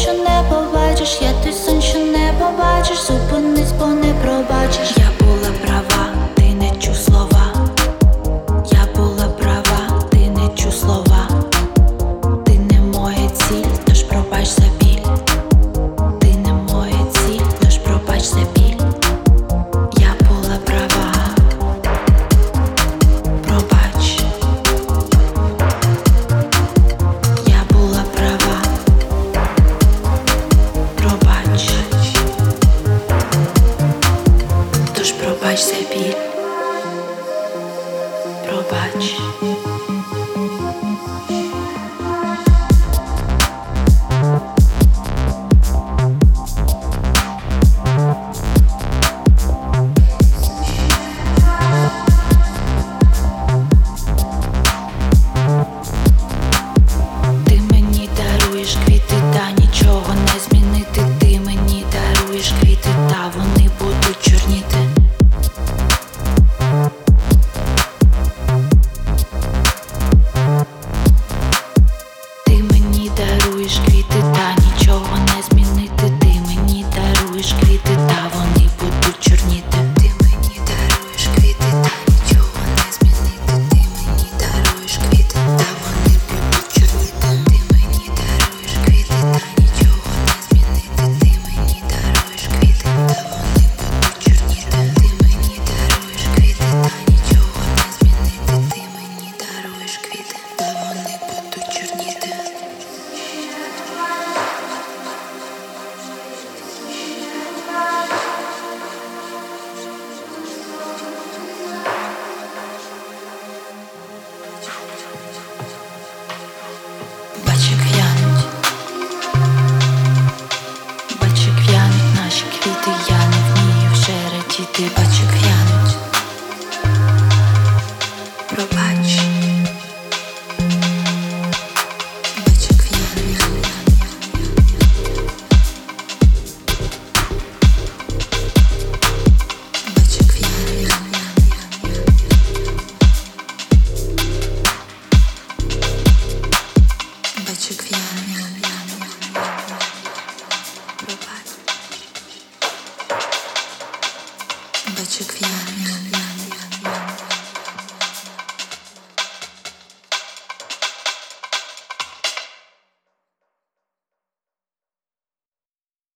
що не побачиш, я той сон, що не побачиш. Зупинись, бо не пробачиш. Я була права, ти не чув слова. Я була права, ти не чув слова. Ти не моя ціль, тож пробач за біль. Ти не моя ціль, тож пробач за біль. Я була права. Пробач. Я була права. Пробач. Тож пробач за біль. Пробач. Ти мені даруєш квіти, та нічого не змінити. Ти мені даруєш квіти, та вони будуть чорніти. Ти мені даруєш квіти, та нічого не змінити. Ти мені даруєш квіти, та вони будуть чорніти. Ти мені даруєш квіти, та нічого не змінити. Ти мені даруєш квіти, та вони будуть чорніти. Ти мені даруєш квіти, та нічого не змінити. Ти мені даруєш квіти, та вони будуть чорніти. Ти мені даруєш квіти, та нічого не змінити. Ти мені даруєш квіти, та вони будуть чорніти. Бачик в'януть, бачик в'януть наші квіти, я не вмію вже радіти. Бачик в'януть. Пробач. Бачик в'януть. Бачик в'януть. Бачик в'януть. Пробач. Бачик в'януть.